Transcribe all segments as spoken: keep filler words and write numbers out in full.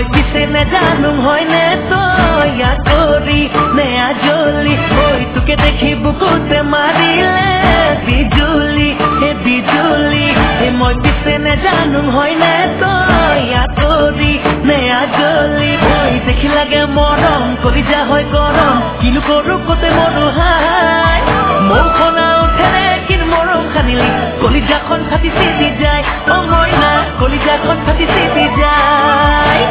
মই পিছে নেজানো হয়নে তই আঁতৰি নে আজলি ঐ তোকে দেখি বুকুতে মাৰিলে বিজুলি হে বিজুলি হে মই পিছে নেজানো হয়নে তই আঁতৰি নে আজলি ঐ দেখি লাগে মৰম কলিজা হয় গৰম কিনো কৰো কতে মনো হাই মৌখনা উঠেৰে কিন মৰম খানিলি কলিজাখন ফাটি চিটি যায় অ মইনা কলিজাখন ফাটি চিটি যায়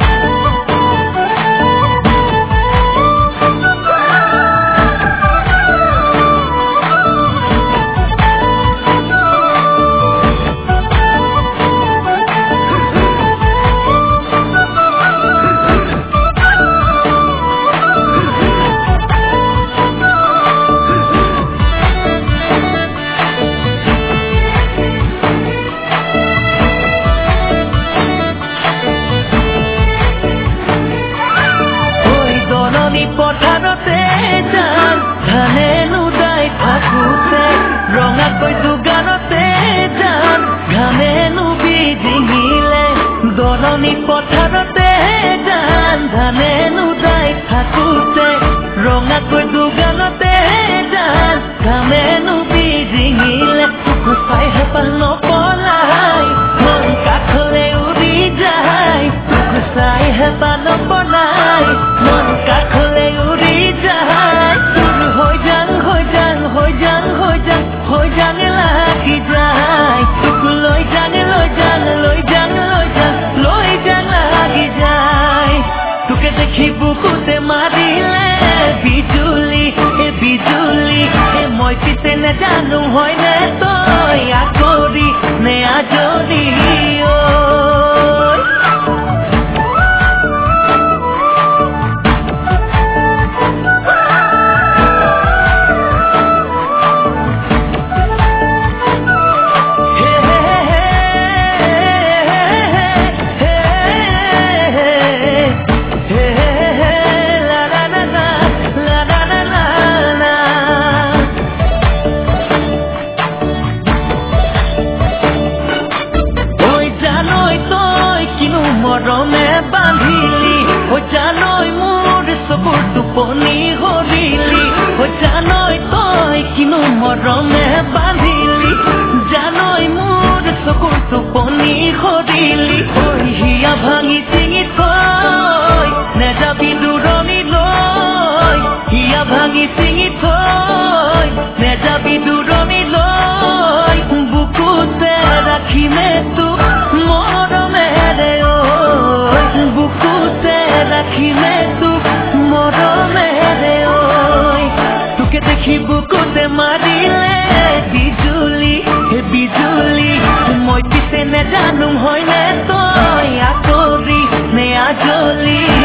পথাৰতে যান ধানে নুদাই থাকোতে ৰঙাকৈ দুগানতে যান ঘামে নুবি ডিঙিলে দলনি পথাৰতে যান ধানে নুদাই থাকোতে ৰঙাকৈ দুগানতে যান ঘামে নুবি ডিঙিলে চাই হেঁপাহ নপলাই মন কাষলে উৰি যায় চাই হেঁপাহ নপলাই মন কাষলে উৰি যায় তোৰ হৈ যাং হৈ যাং হৈ যাং হৈ যাং হৈ যাং লাগি যায় তোক লৈ যাং লৈ যাং লৈ যাং লৈ যাং লৈ যাং লাগি যায় তোকে দেখি বুকুতে মাৰিলে বিজুলি হে বিজুলি হে মই পিছে নেজানো হয়নে তই আঁতৰি নে আজলি মৰমে বান্ধিলি ঐ জানৈ মোৰ চকুৰ টোপনি হৰিলি ঐ জানৈ তই কিনো মৰমে বান্ধিলি জানৈ মোৰ চকুৰ টোপনি হৰিলি ঐ হিয়া ভাঙি চিঙি থৈ নেযাবি দূৰণিলৈ হিয়া ভাঙি চিঙি থৈ নেযাবি দূৰণিলৈ বুকুতে ৰাখিমে তোক মৰমেৰে বুকুতে ৰাখিমে তোক মৰমেৰে ঐ তোকে দেখি বুকুতে মাৰিলে বিজুলি হে বিজুলি মই পিছে নেজানো হয়নে তই আঁতৰি নে আজলি